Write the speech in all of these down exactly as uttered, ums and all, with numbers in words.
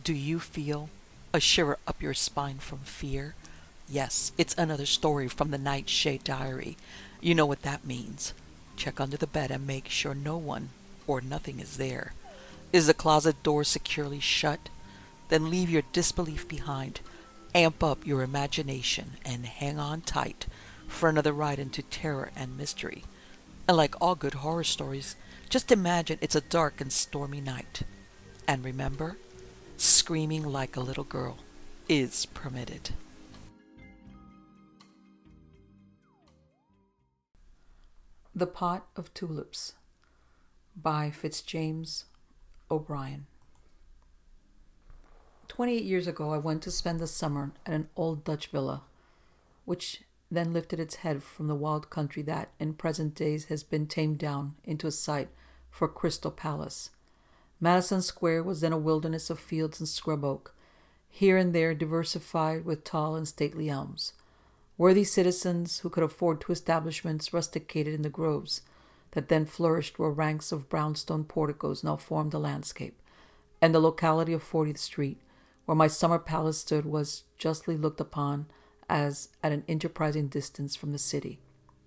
Do you feel a shiver up your spine from fear? Yes, it's another story from the Nightshade Diary. You know what that means. Check under the bed and make sure no one or nothing is there. Is the closet door securely shut? Then leave your disbelief behind. Amp up your imagination and hang on tight for another ride into terror and mystery. And like all good horror stories, just imagine it's a dark and stormy night. And remember, screaming like a little girl is permitted. The Pot of Tulips by Fitzjames O'Brien. Twenty-eight years ago, I went to spend the summer at an old Dutch villa, which then lifted its head from the wild country that, in present days, has been tamed down into a site for a Crystal Palace. Madison Square was then a wilderness of fields and scrub oak, here and there diversified with tall and stately elms. Worthy citizens who could afford two establishments rusticated in the groves that then flourished where ranks of brownstone porticos now formed the landscape, and the locality of fortieth Street, where my summer palace stood, was justly looked upon as at an enterprising distance from the city.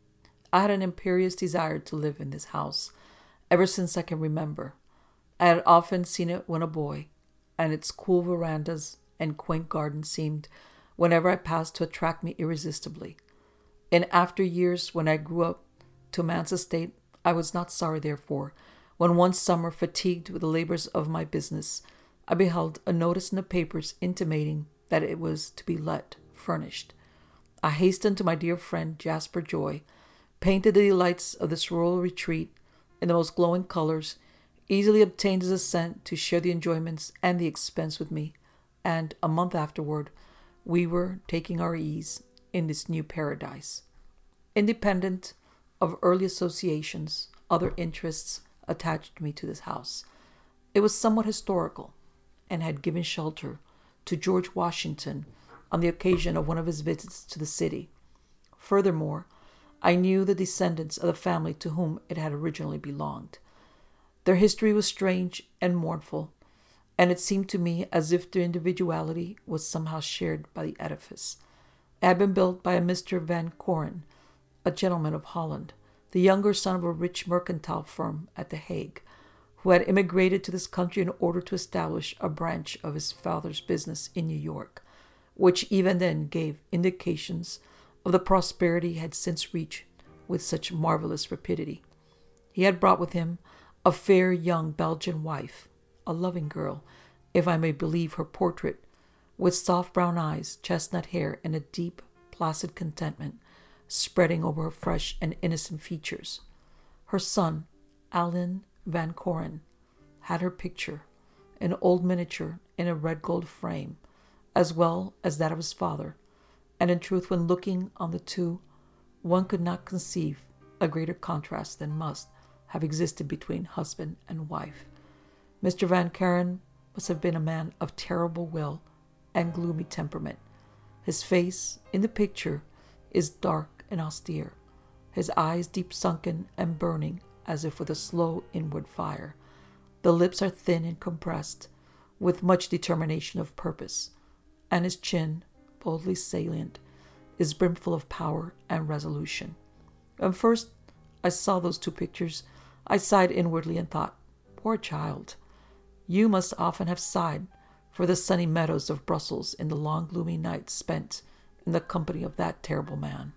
I had an imperious desire to live in this house ever since I can remember. I had often seen it when a boy, and its cool verandas and quaint garden seemed, whenever I passed, to attract me irresistibly. In after years, when I grew up to man's estate, I was not sorry, therefore, when one summer, fatigued with the labors of my business, I beheld a notice in the papers intimating that it was to be let, furnished. I hastened to my dear friend Jasper Joy, painted the delights of this rural retreat in the most glowing colors, easily obtained his assent to share the enjoyments and the expense with me, and a month afterward we were taking our ease in this new paradise. Independent of early associations, other interests attached me to this house. It was somewhat historical, and had given shelter to George Washington on the occasion of one of his visits to the city. Furthermore, I knew the descendants of the family to whom it had originally belonged. Their history was strange and mournful, and it seemed to me as if their individuality was somehow shared by the edifice. It had been built by a Mister Van Coren, a gentleman of Holland, the younger son of a rich mercantile firm at The Hague, who had immigrated to this country in order to establish a branch of his father's business in New York, which even then gave indications of the prosperity he had since reached with such marvelous rapidity. He had brought with him a fair young Belgian wife, a loving girl, if I may believe her portrait, with soft brown eyes, chestnut hair, and a deep, placid contentment spreading over her fresh and innocent features. Her son, Alan Van Coren, had her picture, an old miniature in a red gold frame, as well as that of his father, and in truth, when looking on the two, one could not conceive a greater contrast than must have existed between husband and wife. Mister Van Coren must have been a man of terrible will and gloomy temperament. His face, in the picture, is dark and austere, his eyes deep sunken and burning as if with a slow inward fire. The lips are thin and compressed, with much determination of purpose, and his chin, boldly salient, is brimful of power and resolution. When first I saw those two pictures, I sighed inwardly and thought, poor child, you must often have sighed for the sunny meadows of Brussels in the long gloomy nights spent in the company of that terrible man.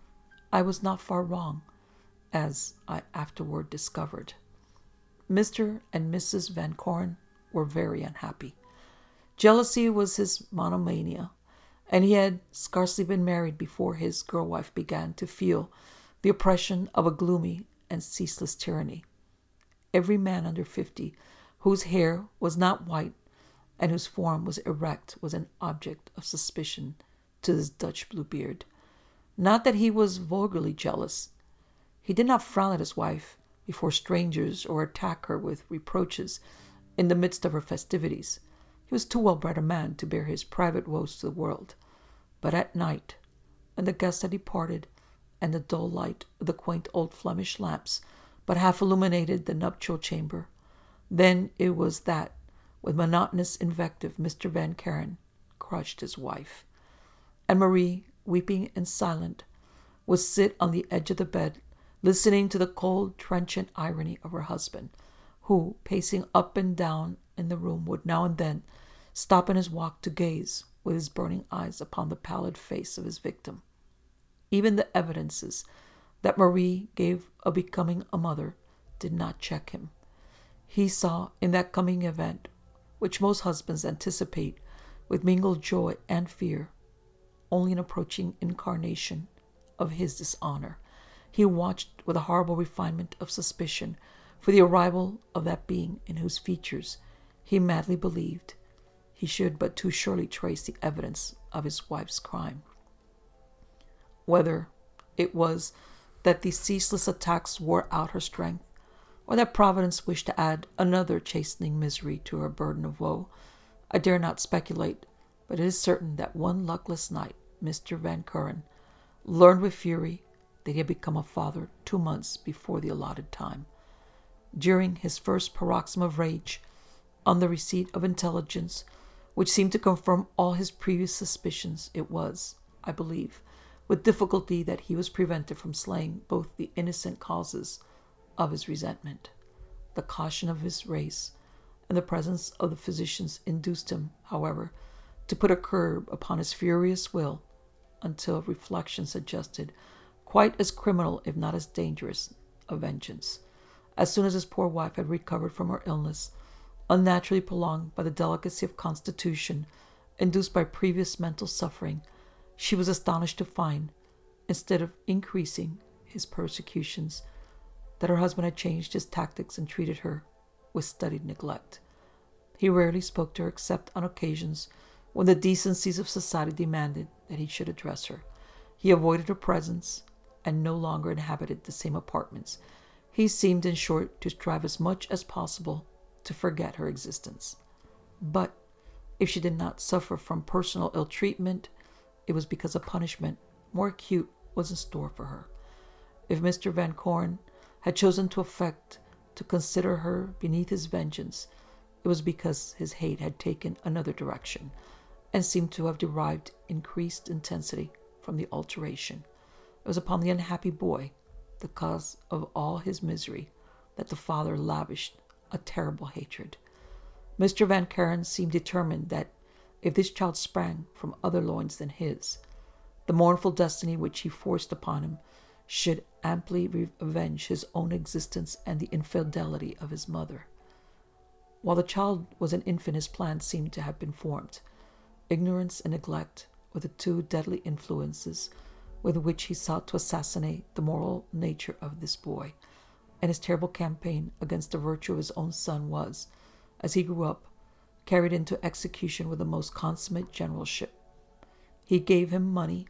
I was not far wrong, as I afterward discovered. Mister and Missus Van Coren were very unhappy. Jealousy was his monomania, and he had scarcely been married before his girl-wife began to feel the oppression of a gloomy and ceaseless tyranny. Every man under fifty whose hair was not white and whose form was erect was an object of suspicion to this Dutch Bluebeard. Not that he was vulgarly jealous. He did not frown at his wife before strangers or attack her with reproaches in the midst of her festivities. He was too well-bred a man to bear his private woes to the world. But at night, when the guests had departed, and the dull light of the quaint old Flemish lamps but half illuminated the nuptial chamber, then it was that, With monotonous invective, Mister Van Karen crushed his wife. And Marie, weeping and silent, would sit on the edge of the bed, listening to the cold, trenchant irony of her husband, who, pacing up and down in the room, would now and then stop in his walk to gaze with his burning eyes upon the pallid face of his victim. Even the evidences that Marie gave of becoming a mother did not check him. He saw in that coming event, which most husbands anticipate with mingled joy and fear, only an approaching incarnation of his dishonor. He watched with a horrible refinement of suspicion for the arrival of that being in whose features he madly believed he should but too surely trace the evidence of his wife's crime. Whether it was that these ceaseless attacks wore out her strength, or that Providence wished to add another chastening misery to her burden of woe, I dare not speculate, but it is certain that one luckless night Mister Van Kuren learned with fury that he had become a father two months before the allotted time. During his first paroxysm of rage, on the receipt of intelligence which seemed to confirm all his previous suspicions, it was, I believe, with difficulty that he was prevented from slaying both the innocent causes of his resentment. The caution of his race and the presence of the physicians induced him, however, to put a curb upon his furious will until reflection suggested quite as criminal, if not as dangerous, a vengeance. As soon as his poor wife had recovered from her illness, unnaturally prolonged by the delicacy of constitution induced by previous mental suffering, she was astonished to find, instead of increasing his persecutions, that her husband had changed his tactics and treated her with studied neglect. He rarely spoke to her except on occasions when the decencies of society demanded that he should address her. He avoided her presence and no longer inhabited the same apartments. He seemed, in short, to strive as much as possible to forget her existence. But if she did not suffer from personal ill-treatment, it was because a punishment more acute was in store for her. If Mister Van Kuren had chosen to affect to consider her beneath his vengeance, it was because his hate had taken another direction and seemed to have derived increased intensity from the alteration. It was upon the unhappy boy, the cause of all his misery, that the father lavished a terrible hatred. Mister Van Kuren seemed determined that if this child sprang from other loins than his, the mournful destiny which he forced upon him should amply avenge his own existence and the infidelity of his mother. While the child was an infant, his plan seemed to have been formed. Ignorance and neglect were the two deadly influences with which he sought to assassinate the moral nature of this boy, and his terrible campaign against the virtue of his own son was, as he grew up, carried into execution with the most consummate generalship. He gave him money,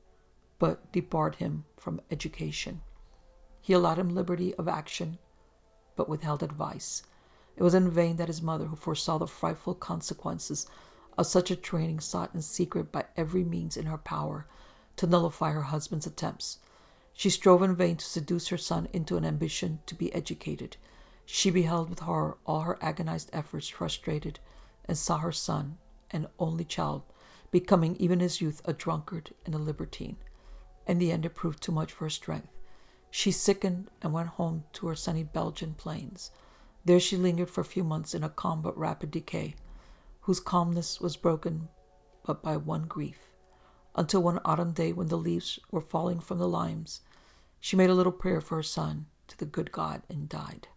but debarred him from education. He allowed him liberty of action, but withheld advice. It was in vain that his mother, who foresaw the frightful consequences of such a training, sought in secret by every means in her power to nullify her husband's attempts. She strove in vain to seduce her son into an ambition to be educated. She beheld with horror all her agonized efforts frustrated, and saw her son, an only child, becoming even in his youth a drunkard and a libertine. In the end it proved too much for her strength. She sickened and went home to her sunny Belgian plains. There she lingered for a few months in a calm but rapid decay, whose calmness was broken but by one grief, until one autumn day, when the leaves were falling from the limes, she made a little prayer for her son to the good God and died.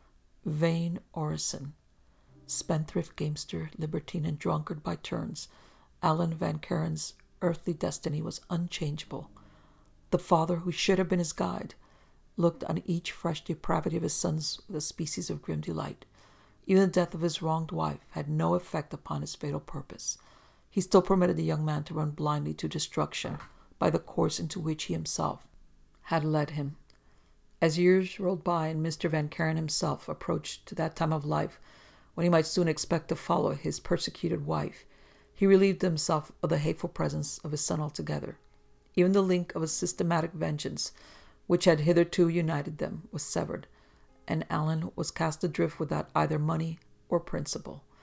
Vain orison, spendthrift, gamester, libertine, and drunkard by turns, Alan Van Kuren's earthly destiny was unchangeable. The father, who should have been his guide, looked on each fresh depravity of his sons with a species of grim delight. Even the death of his wronged wife had no effect upon his fatal purpose. He still permitted the young man to run blindly to destruction by the course into which he himself had led him. As years rolled by and Mister Van Kuren himself approached to that time of life when he might soon expect to follow his persecuted wife, he relieved himself of the hateful presence of his son altogether. Even the link of a systematic vengeance which had hitherto united them was severed, and Alan was cast adrift without either money or principle.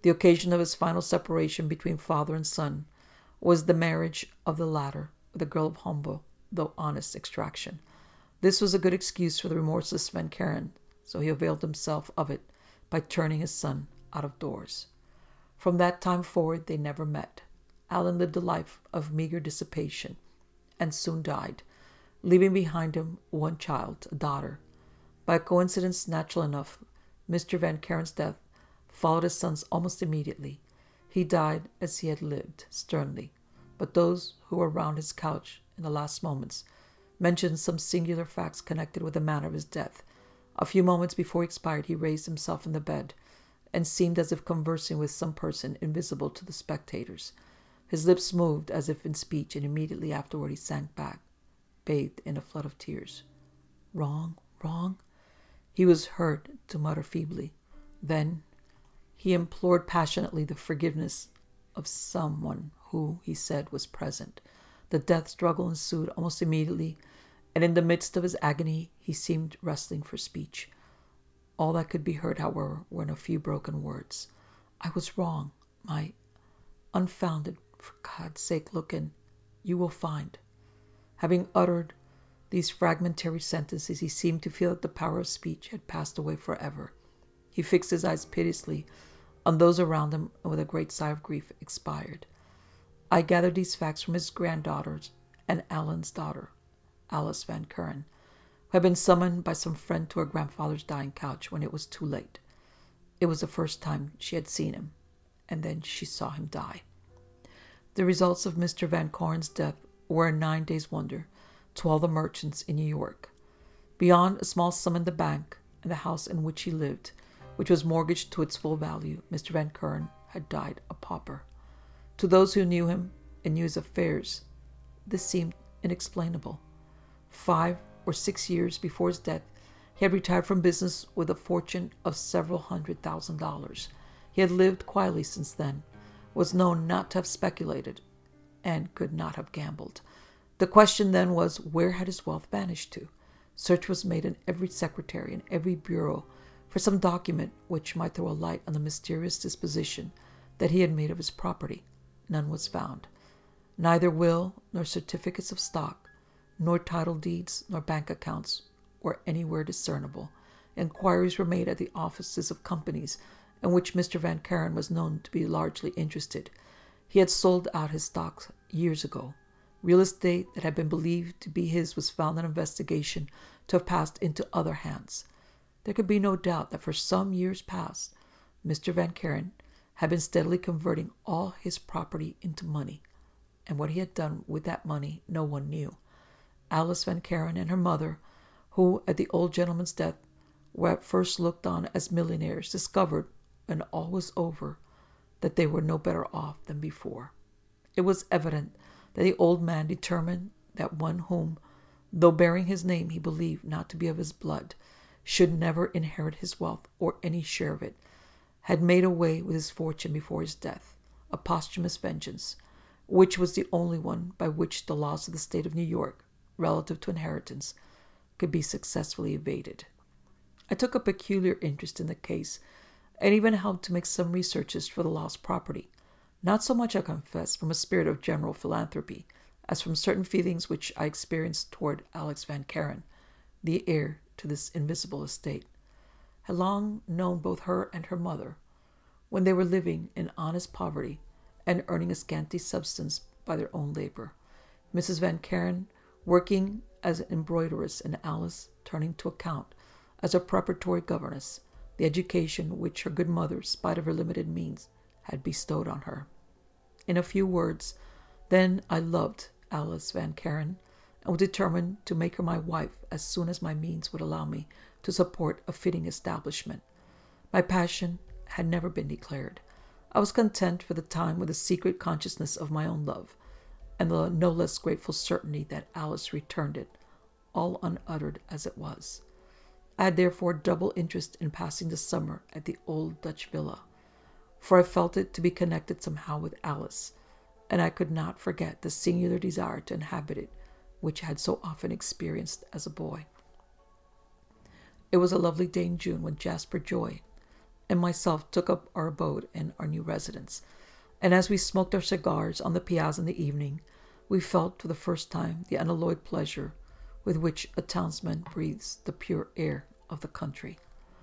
The occasion of his final separation between father and son was the marriage of the latter with a girl of humble, though honest, extraction. This was a good excuse for the remorseless Van Karen, so he availed himself of it by turning his son out of doors. From that time forward they never met. Alan lived a life of meager dissipation and soon died, leaving behind him one child, a daughter. By a coincidence natural enough, Mister Van Karen's death followed his son's almost immediately. He died as he had lived, sternly, but those who were round his couch in the last moments mentioned some singular facts connected with the manner of his death. A few moments before he expired, he raised himself in the bed and seemed as if conversing with some person invisible to the spectators. His lips moved as if in speech, and immediately afterward he sank back, bathed in a flood of tears. Wrong, wrong, he was heard to mutter feebly. Then he implored passionately the forgiveness of someone who, he said, was present. The death struggle ensued almost immediately, and in the midst of his agony he seemed wrestling for speech. All that could be heard, however, were in a few broken words. I was wrong. My unfounded. For God's sake, look in. You will find. Having uttered these fragmentary sentences, he seemed to feel that the power of speech had passed away forever. He fixed his eyes piteously on those around him, and with a great sigh of grief expired. I gathered these facts from his granddaughters and Alan's daughter, Alice Van Kuren, who had been summoned by some friend to her grandfather's dying couch when it was too late. It was the first time she had seen him, and then she saw him die. The results of Mister Van Kuren's death were a nine days' wonder to all the merchants in New York. Beyond a small sum in the bank and the house in which he lived, which was mortgaged to its full value, Mister Van Kuren had died a pauper. To those who knew him and knew his affairs, this seemed inexplainable. Five or six years before his death, he had retired from business with a fortune of several hundred thousand dollars. He had lived quietly since then, was known not to have speculated, and could not have gambled. The question then was, where had his wealth vanished to? Search was made in every secretary and every bureau for some document which might throw a light on the mysterious disposition that he had made of his property. None was found. Neither will, nor certificates of stock, nor title deeds, nor bank accounts were anywhere discernible. Inquiries were made at the offices of companies in which Mister Van Kuren was known to be largely interested. He had sold out his stocks years ago. Real estate that had been believed to be his was found on investigation to have passed into other hands. There could be no doubt that for some years past, Mister Van Kuren had been steadily converting all his property into money, and what he had done with that money no one knew. Alice Van Kuren and her mother, who at the old gentleman's death were at first looked on as millionaires, discovered, when all was over, that they were no better off than before. It was evident that the old man determined that one whom, though bearing his name, he believed not to be of his blood, should never inherit his wealth or any share of it, had made away with his fortune before his death, a posthumous vengeance, which was the only one by which the laws of the state of New York, relative to inheritance, could be successfully evaded. I took a peculiar interest in the case, and even helped to make some researches for the lost property, not so much, I confess, from a spirit of general philanthropy, as from certain feelings which I experienced toward Alex Van Kuren, the heir to this invisible estate. I had long known both her and her mother, when they were living in honest poverty and earning a scanty substance by their own labor. Missus Van Kuren working as an embroideress, and Alice turning to account as a preparatory governess, the education which her good mother, spite of her limited means, had bestowed on her. In a few words, then, I loved Alice Van Kuren, and was determined to make her my wife as soon as my means would allow me to support a fitting establishment. My passion had never been declared. I was content for the time with the secret consciousness of my own love, and the no less grateful certainty that Alice returned it, all unuttered as it was. I had therefore double interest in passing the summer at the old Dutch villa, for I felt it to be connected somehow with Alice, and I could not forget the singular desire to inhabit it which I had so often experienced as a boy. It was a lovely day in June when Jasper Joy, and myself took up our abode in our new residence, and as we smoked our cigars on the piazza in the evening, we felt for the first time the unalloyed pleasure with which a townsman breathes the pure air of the country.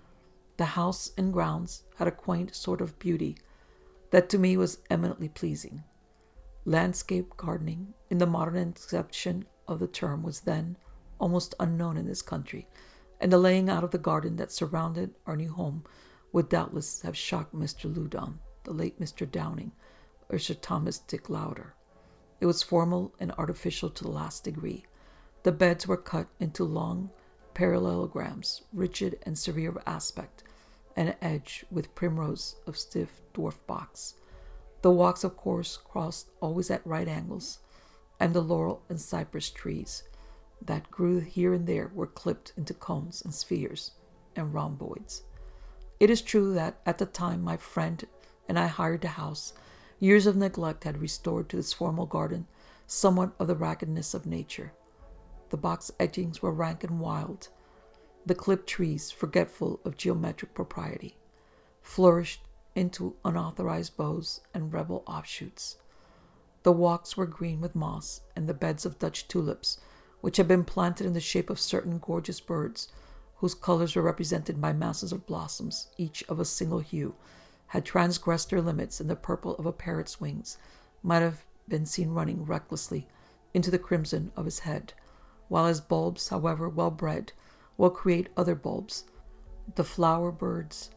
The house and grounds had a quaint sort of beauty that to me was eminently pleasing. Landscape gardening, in the modern acceptation of the term, was then almost unknown in this country, and the laying out of the garden that surrounded our new home would doubtless have shocked Mister Loudon, the late Mister Downing, or Sir Thomas Dick Lauder. It was formal and artificial to the last degree. The beds were cut into long parallelograms, rigid and severe of aspect, and edged with primrose of stiff dwarf box. The walks, of course, crossed always at right angles, and the laurel and cypress trees that grew here and there were clipped into cones and spheres and rhomboids. It is true that at the time my friend and I hired the house, years of neglect had restored to this formal garden somewhat of the raggedness of nature. The box edgings were rank and wild. The clipped trees, forgetful of geometric propriety, flourished into unauthorized bows and rebel offshoots. The walks were green with moss, and the beds of Dutch tulips, which had been planted in the shape of certain gorgeous birds, whose colors were represented by masses of blossoms, each of a single hue, had transgressed their limits, and the purple of a parrot's wings might have been seen running recklessly into the crimson of his head, while his bulbs, however well bred, will create other bulbs. The flower birds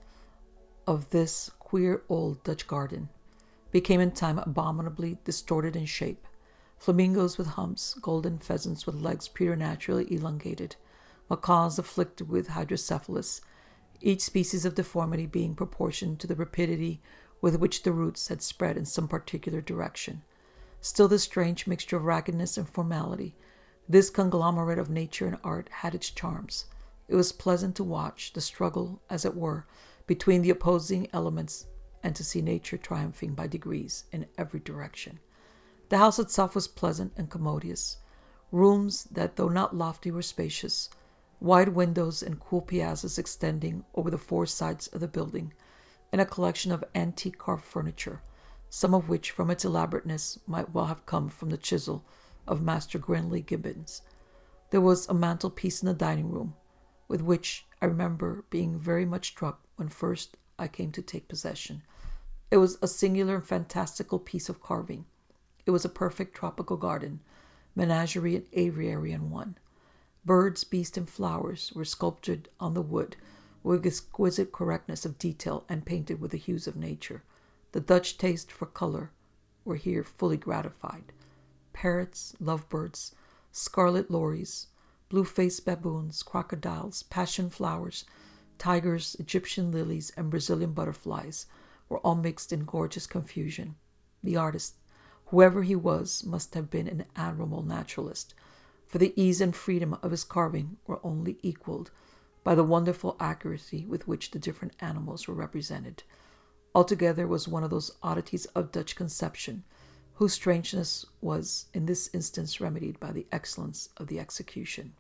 of this queer old Dutch garden became in time abominably distorted in shape. Flamingos with humps, golden pheasants with legs preternaturally elongated, macaws afflicted with hydrocephalus, each species of deformity being proportioned to the rapidity with which the roots had spread in some particular direction. Still, this strange mixture of raggedness and formality, this conglomerate of nature and art, had its charms. It was pleasant to watch the struggle, as it were, between the opposing elements, and to see nature triumphing by degrees in every direction. The house itself was pleasant and commodious. Rooms that, though not lofty, were spacious. Wide windows and cool piazzas extending over the four sides of the building, and a collection of antique carved furniture, some of which, from its elaborateness, might well have come from the chisel of Master Grinley Gibbons. There was a mantelpiece in the dining room, with which I remember being very much struck when first I came to take possession. It was a singular and fantastical piece of carving. It was a perfect tropical garden, menagerie and aviary in one. Birds, beasts, and flowers were sculptured on the wood with exquisite correctness of detail and painted with the hues of nature. The Dutch taste for color were here fully gratified. Parrots, lovebirds, scarlet lories, blue-faced baboons, crocodiles, passion flowers, tigers, Egyptian lilies, and Brazilian butterflies were all mixed in gorgeous confusion. The artist, whoever he was, must have been an admirable naturalist, for the ease and freedom of his carving were only equaled by the wonderful accuracy with which the different animals were represented. Altogether, it was one of those oddities of Dutch conception, whose strangeness was in this instance remedied by the excellence of the execution.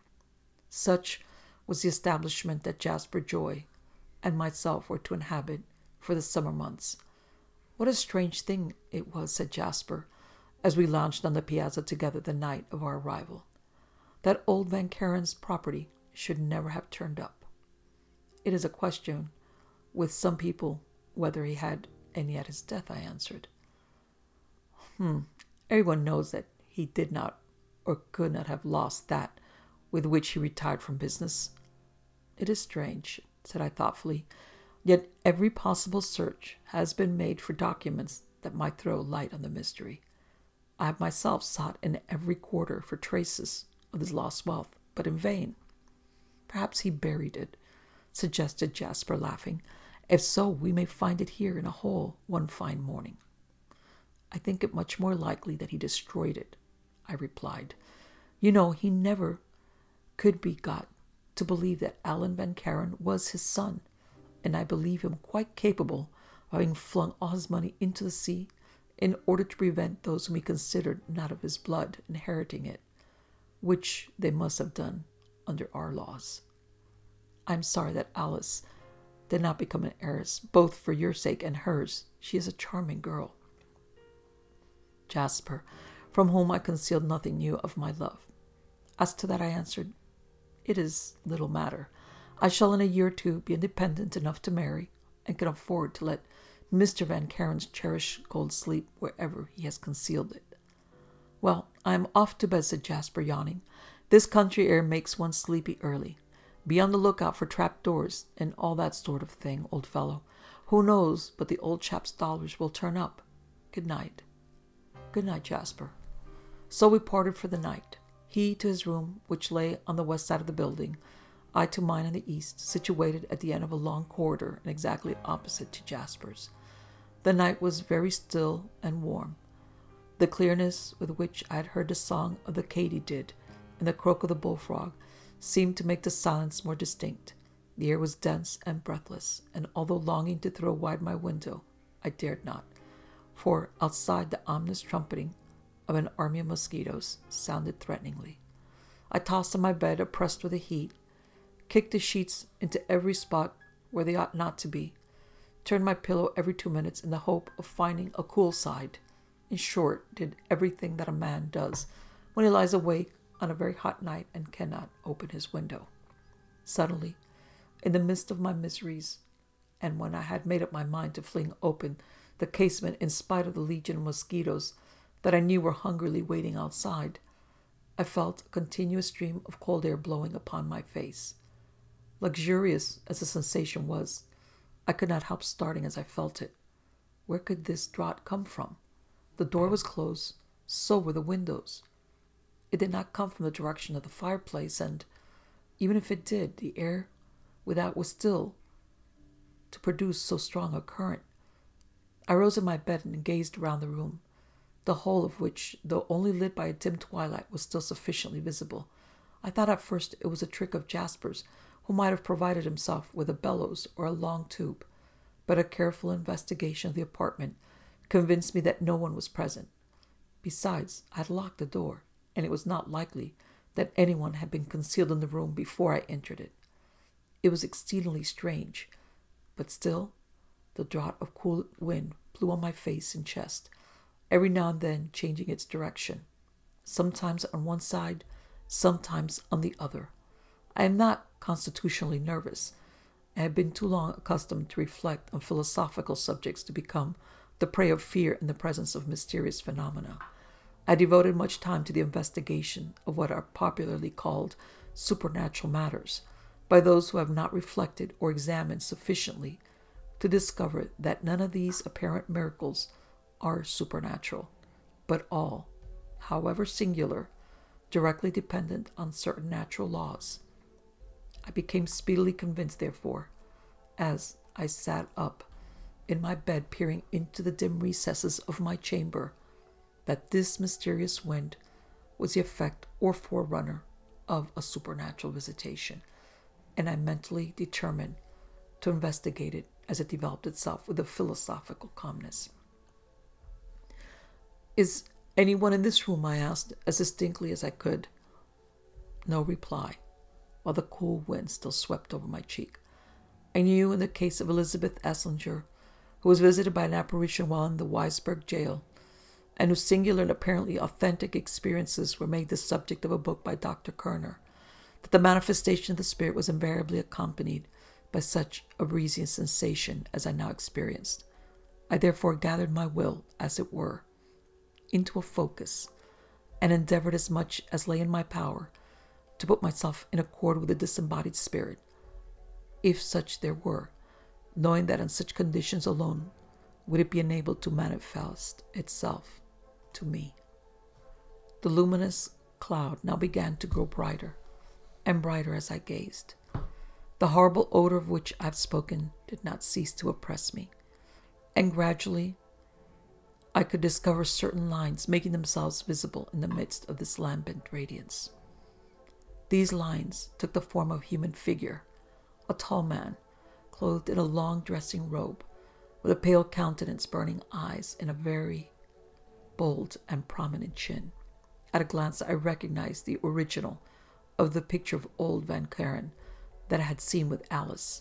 Such was the establishment that Jasper Joy and myself were to inhabit for the summer months. "What a strange thing it was," said Jasper, as we lounged on the piazza together the night of our arrival, "that old Van Karen's property should never have turned up." "It is a question with some people whether he had any at his death," I answered. Hmm, everyone knows that he did not or could not have lost that with which he retired from business. "It is strange," said I thoughtfully, "yet every possible search has been made for documents that might throw light on the mystery. I have myself sought in every quarter for traces of his lost wealth, but in vain." "Perhaps he buried it," suggested Jasper, laughing. "If so, we may find it here in a hole one fine morning." "I think it much more likely that he destroyed it," I replied. "You know, he never could be got to believe that Allan Van Karen was his son, and I believe him quite capable of having flung all his money into the sea in order to prevent those whom he considered not of his blood inheriting it, which they must have done under our laws. I am sorry that Alice did not become an heiress, both for your sake and hers. She is a charming girl. Jasper, from whom I concealed nothing, knew of my love. As to that, I answered, it is little matter. I shall in a year or two be independent enough to marry, and can afford to let Mister Van Karen's cherished gold sleep wherever he has concealed it. Well, I am off to bed, said Jasper, yawning. This country air makes one sleepy early. Be on the lookout for trap-doors and all that sort of thing, old fellow. Who knows but the old chap's dollars will turn up? Good night. Good night, Jasper. So we parted for the night. He to his room, which lay on the west side of the building, I to mine on the east, situated at the end of a long corridor and exactly opposite to Jasper's. The night was very still and warm. The clearness with which I had heard the song of the katydid and the croak of the bullfrog seemed to make the silence more distinct. The air was dense and breathless, and although longing to throw wide my window, I dared not, for outside the ominous trumpeting of an army of mosquitoes sounded threateningly. I tossed on my bed, oppressed with the heat, kicked the sheets into every spot where they ought not to be, turned my pillow every two minutes in the hope of finding a cool side. In short, did everything that a man does when he lies awake on a very hot night and cannot open his window. Suddenly, in the midst of my miseries, and when I had made up my mind to fling open the casement in spite of the legion of mosquitoes that I knew were hungrily waiting outside, I felt a continuous stream of cold air blowing upon my face. Luxurious as the sensation was, I could not help starting as I felt it. Where could this draught come from? The door was closed, so were the windows. It did not come from the direction of the fireplace, and even if it did, the air without was still to produce so strong a current. I rose in my bed and gazed around the room, the whole of which, though only lit by a dim twilight, was still sufficiently visible. I thought at first it was a trick of Jasper's, who might have provided himself with a bellows or a long tube, but a careful investigation of the apartment convinced me that no one was present. Besides, I had locked the door, and it was not likely that anyone had been concealed in the room before I entered it. It was exceedingly strange, but still the draught of cool wind blew on my face and chest, every now and then changing its direction, sometimes on one side, sometimes on the other. I am not constitutionally nervous. I have been too long accustomed to reflect on philosophical subjects to become the prey of fear in the presence of mysterious phenomena. I devoted much time to the investigation of what are popularly called supernatural matters by those who have not reflected or examined sufficiently to discover that none of these apparent miracles are supernatural, but all, however singular, directly dependent on certain natural laws. I became speedily convinced, therefore, as I sat up in my bed peering into the dim recesses of my chamber, that this mysterious wind was the effect or forerunner of a supernatural visitation, and I mentally determined to investigate it as it developed itself with a philosophical calmness. "Is anyone in this room?" I asked, as distinctly as I could. No reply, while the cool wind still swept over my cheek. I knew in the case of Elizabeth Esslinger, who was visited by an apparition while in the Weisberg jail, and whose singular and apparently authentic experiences were made the subject of a book by Doctor Kerner, that the manifestation of the spirit was invariably accompanied by such a breezy sensation as I now experienced. I therefore gathered my will, as it were, into a focus, and endeavored as much as lay in my power to put myself in accord with the disembodied spirit, if such there were, knowing that in such conditions alone would it be enabled to manifest itself to me. The luminous cloud now began to grow brighter and brighter as I gazed. The horrible odor of which I have spoken did not cease to oppress me, and gradually I could discover certain lines making themselves visible in the midst of this lambent radiance. These lines took the form of a human figure, a tall man, clothed in a long dressing robe, with a pale countenance, burning eyes, and a very bold and prominent chin. At a glance I recognized the original of the picture of old Van Karen that I had seen with Alice,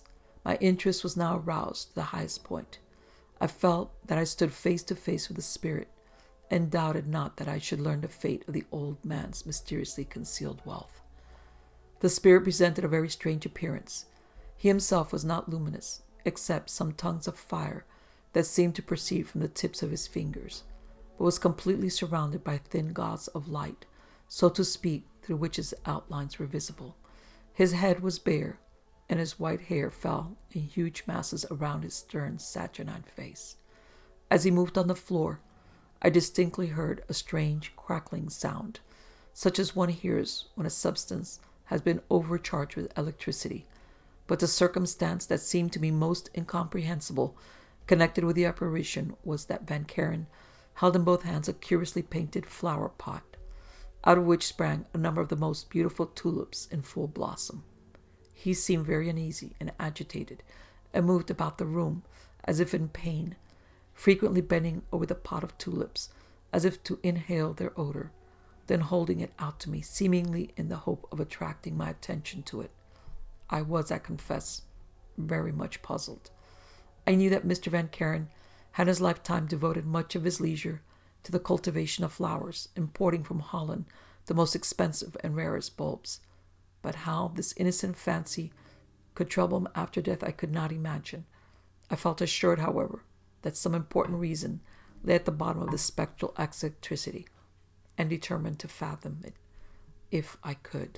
My interest was now aroused to the highest point. I felt that I stood face to face with the spirit, and doubted not that I should learn the fate of the old man's mysteriously concealed wealth. The spirit presented a very strange appearance. He himself was not luminous, except some tongues of fire that seemed to proceed from the tips of his fingers, but was completely surrounded by thin gauze of light, so to speak, through which his outlines were visible. His head was bare, and his white hair fell in huge masses around his stern, saturnine face. As he moved on the floor, I distinctly heard a strange crackling sound, such as one hears when a substance has been overcharged with electricity. But the circumstance that seemed to me most incomprehensible, connected with the apparition, was that Van Karen held in both hands a curiously painted flower pot, out of which sprang a number of the most beautiful tulips in full blossom. He seemed very uneasy and agitated, and moved about the room as if in pain, frequently bending over the pot of tulips as if to inhale their odor, then holding it out to me, seemingly in the hope of attracting my attention to it. I was, I confess, very much puzzled. I knew that Mister Van Karen had in his lifetime devoted much of his leisure to the cultivation of flowers, importing from Holland the most expensive and rarest bulbs. But how this innocent fancy could trouble him after death I could not imagine. I felt assured, however, that some important reason lay at the bottom of this spectral eccentricity, and determined to fathom it, if I could.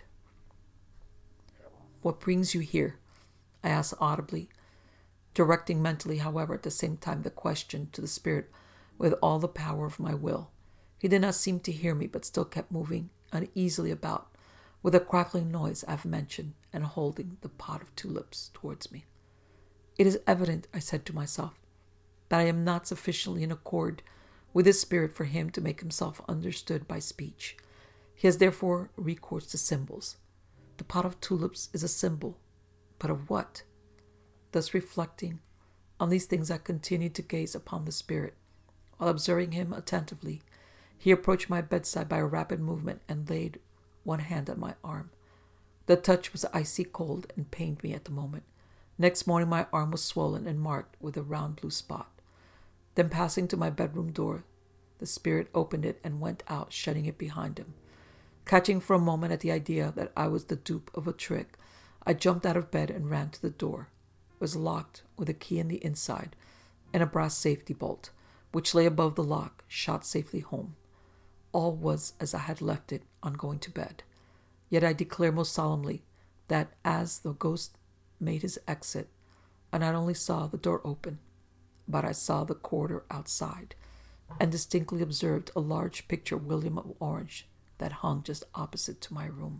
"What brings you here?" I asked audibly, directing mentally, however, at the same time the question to the spirit with all the power of my will. He did not seem to hear me, but still kept moving uneasily about, with a crackling noise I have mentioned, and holding the pot of tulips towards me. "It is evident," I said to myself, "that I am not sufficiently in accord with his spirit for him to make himself understood by speech. He has therefore recourse to symbols. The pot of tulips is a symbol, but of what?" Thus reflecting on these things, I continued to gaze upon the spirit. While observing him attentively, he approached my bedside by a rapid movement and laid one hand on my arm. The touch was icy cold and pained me at the moment. Next morning my arm was swollen and marked with a round blue spot. Then, passing to my bedroom door, the spirit opened it and went out, shutting it behind him. Catching for a moment at the idea that I was the dupe of a trick, I jumped out of bed and ran to the door. It was locked with a key in the inside, and a brass safety bolt, which lay above the lock, shot safely home. All was as I had left it on going to bed. Yet I declare most solemnly that as the ghost made his exit, I not only saw the door open, but I saw the corridor outside, and distinctly observed a large picture of William of Orange that hung just opposite to my room.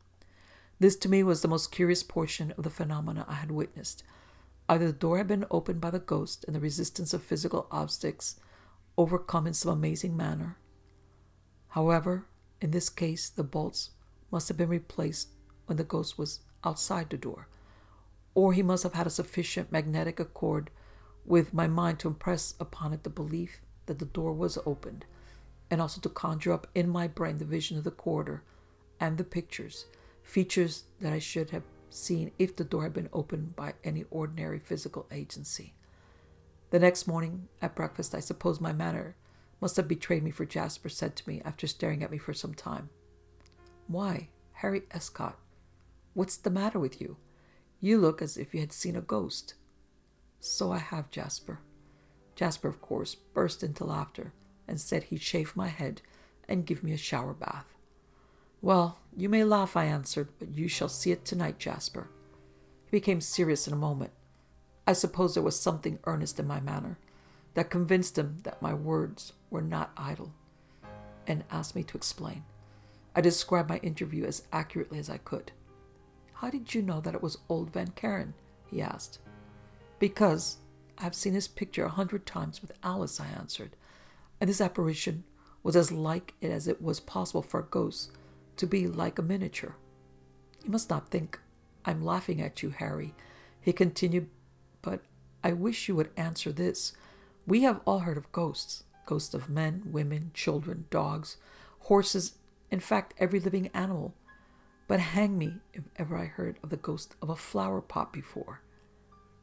This to me was the most curious portion of the phenomena I had witnessed. Either the door had been opened by the ghost, and the resistance of physical obstacles overcome in some amazing manner. However, in this case, the bolts must have been replaced when the ghost was outside the door, or he must have had a sufficient magnetic accord with my mind to impress upon it the belief that the door was opened, and also to conjure up in my brain the vision of the corridor and the pictures, features that I should have seen if the door had been opened by any ordinary physical agency. The next morning at breakfast, I suppose my manner must have betrayed me, for Jasper said to me, after staring at me for some time, "Why, Harry Escott, what's the matter with you? You look as if you had seen a ghost." "So I have, Jasper." Jasper, of course, burst into laughter and said he'd shave my head and give me a shower bath. "Well, you may laugh," I answered, "but you shall see it tonight, Jasper." He became serious in a moment. I suppose there was something earnest in my manner that convinced him that my words were not idle, and asked me to explain. I described my interview as accurately as I could. "How did you know that it was old Van Karen?" he asked. "Because I have seen his picture a hundred times with Alice," I answered, "and this apparition was as like it as it was possible for a ghost to be like a miniature. You must not think I'm laughing at you, Harry," he continued, "but I wish you would answer this. We have all heard of ghosts, ghosts of men, women, children, dogs, horses, in fact, every living animal. But hang me if ever I heard of the ghost of a flower pot before."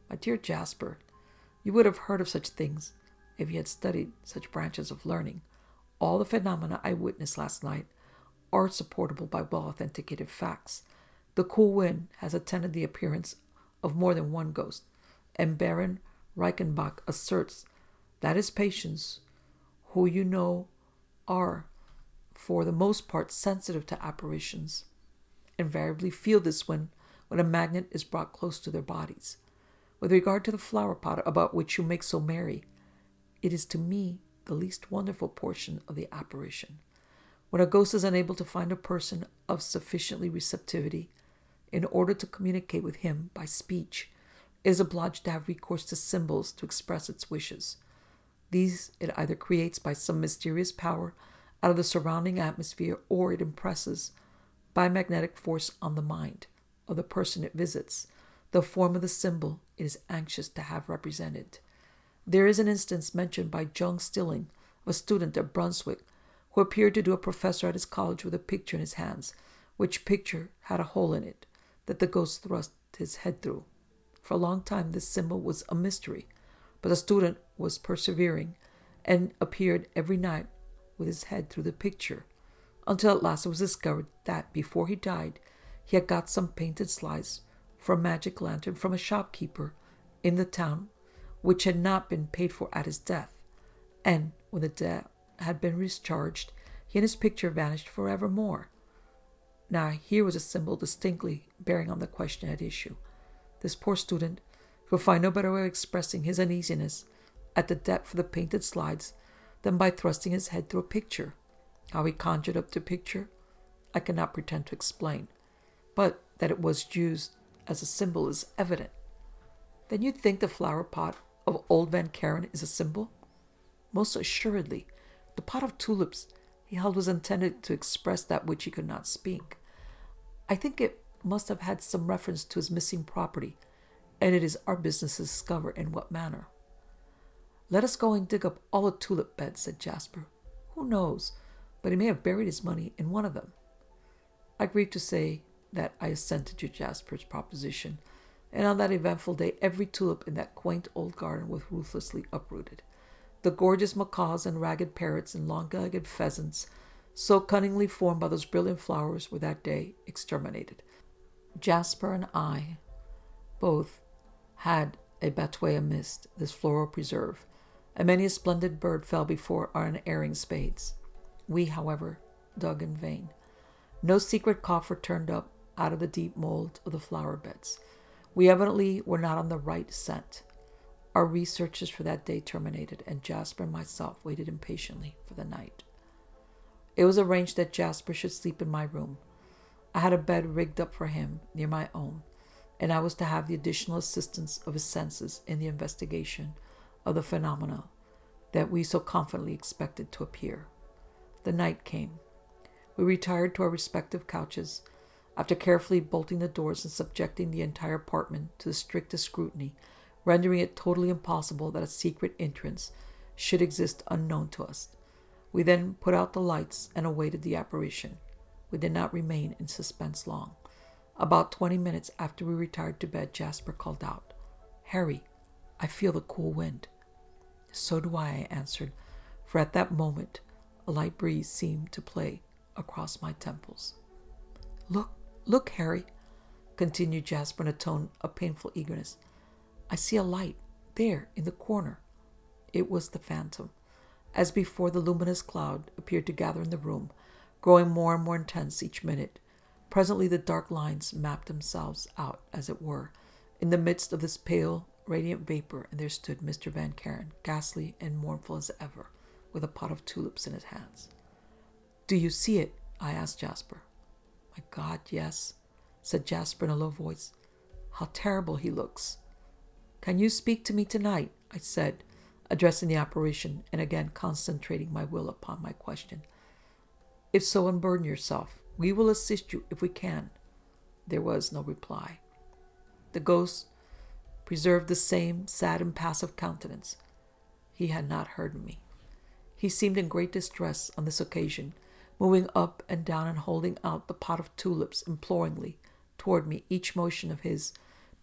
My dear Jasper, you would have heard of such things if you had studied such branches of learning. All the phenomena I witnessed last night are supportable by well-authenticated facts. The cool wind has attended the appearance of more than one ghost, and Baron Reichenbach asserts that his patients, who you know are, for the most part, sensitive to apparitions, invariably feel this when, when a magnet is brought close to their bodies. With regard to the flower pot about which you make so merry, it is to me the least wonderful portion of the apparition. When a ghost is unable to find a person of sufficiently receptivity in order to communicate with him by speech, it is obliged to have recourse to symbols to express its wishes. These it either creates by some mysterious power out of the surrounding atmosphere, or it impresses by magnetic force on the mind of the person it visits the form of the symbol it is anxious to have represented. There is an instance mentioned by Jung Stilling, a student at Brunswick, who appeared to do a professor at his college with a picture in his hands, which picture had a hole in it that the ghost thrust his head through. For a long time this symbol was a mystery, but the student was persevering and appeared every night with his head through the picture, until at last it was discovered that before he died he had got some painted slides for a magic lantern from a shopkeeper in the town, which had not been paid for at his death, and when the debt had been discharged, he and his picture vanished forevermore. Now here was a symbol distinctly bearing on the question at issue. This poor student could find no better way of expressing his uneasiness at the depth for the painted slides than by thrusting his head through a picture. How he conjured up the picture, I cannot pretend to explain, but that it was used as a symbol is evident. Then you think the flower pot of old Van Karen is a symbol? Most assuredly. The pot of tulips he held was intended to express that which he could not speak. I think it must have had some reference to his missing property, and it is our business to discover in what manner. Let us go and dig up all the tulip beds, said Jasper. Who knows, but he may have buried his money in one of them. I grieve to say that I assented to Jasper's proposition, and on that eventful day every tulip in that quaint old garden was ruthlessly uprooted. The gorgeous macaws and ragged parrots and long-legged pheasants, so cunningly formed by those brilliant flowers, were that day exterminated. Jasper and I both had a batway amidst this floral preserve, and many a splendid bird fell before our unerring spades. We, however, dug in vain. No secret coffer turned up out of the deep mold of the flower beds. We evidently were not on the right scent. Our researches for that day terminated, and Jasper and myself waited impatiently for the night. It was arranged that Jasper should sleep in my room. I had a bed rigged up for him near my own, and I was to have the additional assistance of his senses in the investigation of the phenomena that we so confidently expected to appear. The night came. We retired to our respective couches, after carefully bolting the doors and subjecting the entire apartment to the strictest scrutiny, rendering it totally impossible that a secret entrance should exist unknown to us. We then put out the lights and awaited the apparition. We did not remain in suspense long. About twenty minutes after we retired to bed, Jasper called out, "Harry, I feel the cool wind." "So do I," I answered, for at that moment a light breeze seemed to play across my temples. "Look, look, Harry," continued Jasper in a tone of painful eagerness. "I see a light there in the corner." It was the phantom. As before, the luminous cloud appeared to gather in the room, growing more and more intense each minute. Presently the dark lines mapped themselves out, as it were, in the midst of this pale, radiant vapor, and there stood Mister Van Karen, ghastly and mournful as ever, with a pot of tulips in his hands. "Do you see it?" I asked Jasper. "My God, yes," said Jasper in a low voice. "How terrible he looks." "Can you speak to me tonight?" I said, addressing the apparition and again concentrating my will upon my question. "If so, unburden yourself. We will assist you if we can." There was no reply. The ghost preserved the same sad and passive countenance. He had not heard me. He seemed in great distress on this occasion, moving up and down and holding out the pot of tulips imploringly toward me. Each motion of his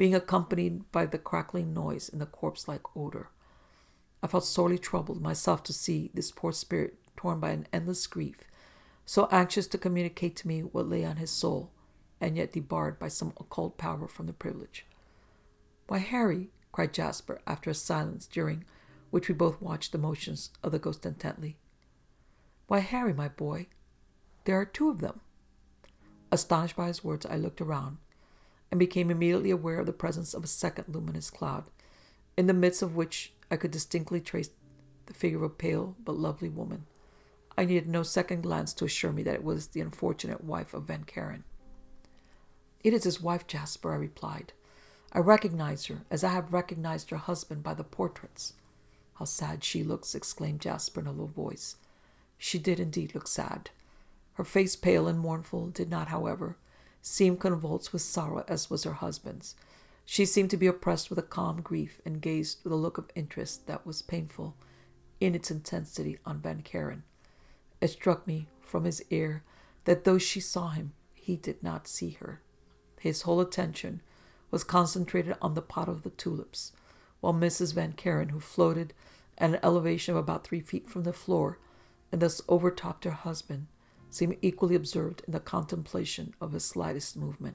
being accompanied by the crackling noise and the corpse-like odor. I felt sorely troubled myself to see this poor spirit torn by an endless grief, so anxious to communicate to me what lay on his soul, and yet debarred by some occult power from the privilege. "Why, Harry," cried Jasper, after a silence during which we both watched the motions of the ghost intently. "Why, Harry, my boy, there are two of them." Astonished by his words, I looked around, and became immediately aware of the presence of a second luminous cloud, in the midst of which I could distinctly trace the figure of a pale but lovely woman. I needed no second glance to assure me that it was the unfortunate wife of Van Karen. "It is his wife, Jasper," I replied. "I recognize her, as I have recognized her husband by the portraits." "How sad she looks!" exclaimed Jasper in a low voice. She did indeed look sad. Her face, pale and mournful, did not, however, seem convulsed with sorrow as was her husband's. She seemed to be oppressed with a calm grief, and gazed with a look of interest that was painful in its intensity on Van Karen. It struck me from his air that though she saw him, he did not see her. His whole attention was concentrated on the pot of the tulips, while Missus Van Karen, who floated at an elevation of about three feet from the floor, and thus overtopped her husband, seemed equally absorbed in the contemplation of his slightest movement.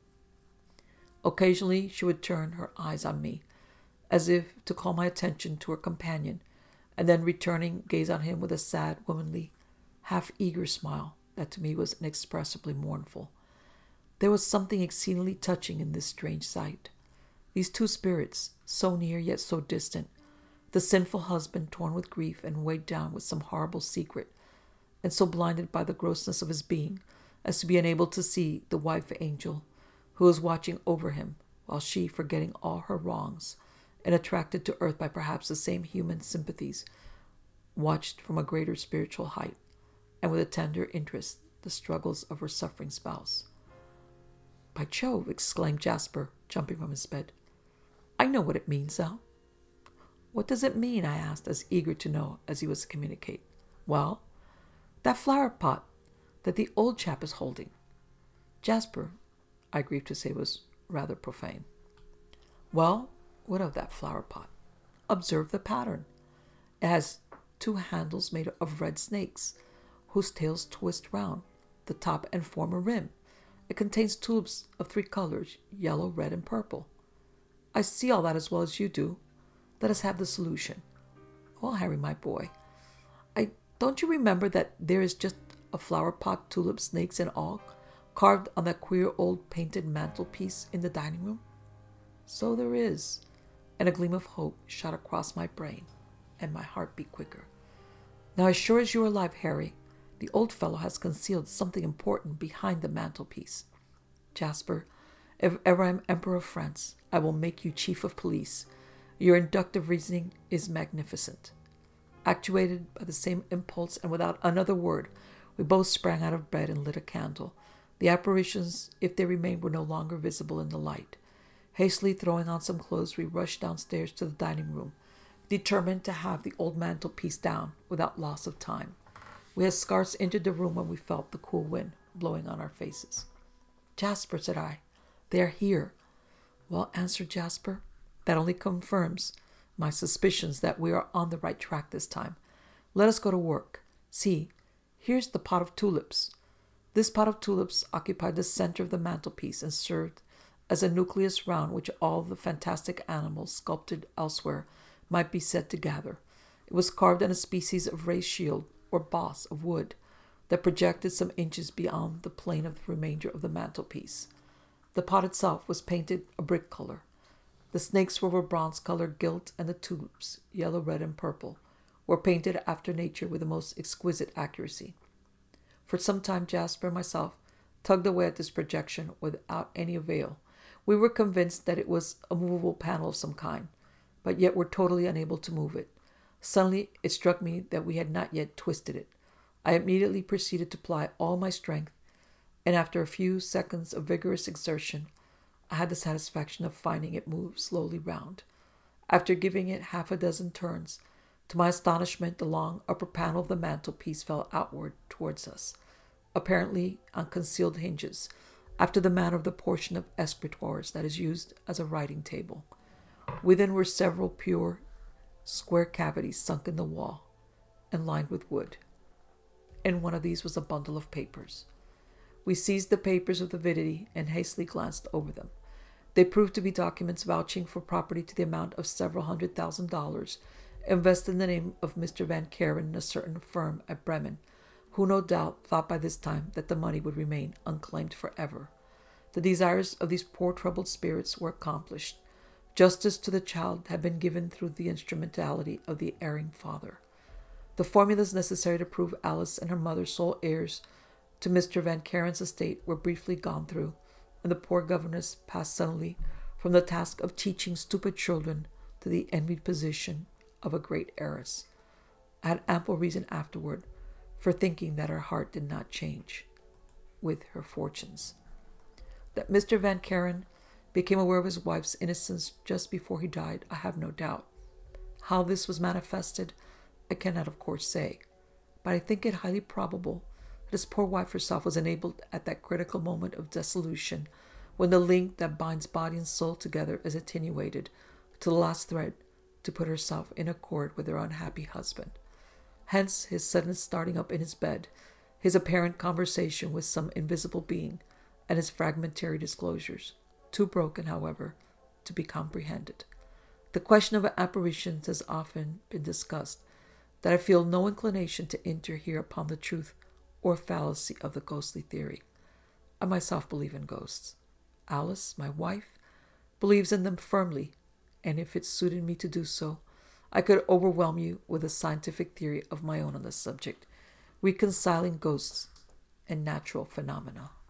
Occasionally she would turn her eyes on me, as if to call my attention to her companion, and then returning, gaze on him with a sad, womanly, half-eager smile that to me was inexpressibly mournful. There was something exceedingly touching in this strange sight. These two spirits, so near yet so distant, the sinful husband torn with grief and weighed down with some horrible secret, and so blinded by the grossness of his being as to be unable to see the wife angel who was watching over him, while she, forgetting all her wrongs, and attracted to earth by perhaps the same human sympathies, watched from a greater spiritual height, and with a tender interest, the struggles of her suffering spouse. "By Jove!" exclaimed Jasper, jumping from his bed. "I know what it means now." "What does it mean?" I asked, as eager to know as he was to communicate. "Well, that flower pot that the old chap is holding." Jasper, I grieve to say, was rather profane. "Well, what of that flower pot? Observe the pattern. It has two handles made of red snakes, whose tails twist round the top and form a rim. It contains tulips of three colors, yellow, red, and purple." "I see all that as well as you do. Let us have the solution." "Well, Harry, my boy, I don't you remember that there is just a flower pot, tulip, snakes, and all, carved on that queer old painted mantelpiece in the dining room?" "So there is," and a gleam of hope shot across my brain, and my heart beat quicker. "Now, as sure as you are alive, Harry, the old fellow has concealed something important behind the mantelpiece. Jasper, if ever I am Emperor of France, I will make you chief of police. Your inductive reasoning is magnificent." Actuated by the same impulse, and without another word, we both sprang out of bed and lit a candle. The apparitions, if they remained, were no longer visible in the light. Hastily throwing on some clothes, we rushed downstairs to the dining room, determined to have the old mantelpiece down without loss of time. We had scarce entered the room when we felt the cool wind blowing on our faces. "Jasper," said I, "they are here." "Well," answered Jasper, "that only confirms my suspicions that we are on the right track this time. Let us go to work. See, here's the pot of tulips." This pot of tulips occupied the center of the mantelpiece and served as a nucleus round which all the fantastic animals sculpted elsewhere might be said to gather. It was carved in a species of raised shield or boss of wood that projected some inches beyond the plane of the remainder of the mantelpiece. The pot itself was painted a brick color. The snakes were of a bronze-colored gilt, and the tulips, yellow, red, and purple, were painted after nature with the most exquisite accuracy. For some time Jasper and myself tugged away at this projection without any avail. We were convinced that it was a movable panel of some kind, but yet were totally unable to move it. Suddenly it struck me that we had not yet twisted it. I immediately proceeded to apply all my strength, and after a few seconds of vigorous exertion, I had the satisfaction of finding it move slowly round. After giving it half a dozen turns, to my astonishment, the long upper panel of the mantelpiece fell outward towards us, apparently on concealed hinges, after the manner of the portion of escritoires that is used as a writing table. Within were several pure, square cavities sunk in the wall and lined with wood. In one of these was a bundle of papers. We seized the papers with avidity and hastily glanced over them. They proved to be documents vouching for property to the amount of several hundred thousand dollars, invested in the name of Mister Van Karen in a certain firm at Bremen, who no doubt thought by this time that the money would remain unclaimed forever. The desires of these poor troubled spirits were accomplished. Justice to the child had been given through the instrumentality of the erring father. The formulas necessary to prove Alice and her mother sole heirs to Mister Van Karen's estate were briefly gone through, and the poor governess passed suddenly from the task of teaching stupid children to the envied position of a great heiress. I had ample reason afterward for thinking that her heart did not change with her fortunes. That Mister Van Karen became aware of his wife's innocence just before he died, I have no doubt. How this was manifested, I cannot of course say, but I think it highly probable that his poor wife herself was enabled at that critical moment of dissolution, when the link that binds body and soul together is attenuated to the last thread, to put herself in accord with her unhappy husband. Hence his sudden starting up in his bed, his apparent conversation with some invisible being, and his fragmentary disclosures, too broken, however, to be comprehended. The question of apparitions has often been discussed, that I feel no inclination to enter here upon the truth or fallacy of the ghostly theory. I myself believe in ghosts. Alice, my wife, believes in them firmly, and if it suited me to do so, I could overwhelm you with a scientific theory of my own on the subject, reconciling ghosts and natural phenomena.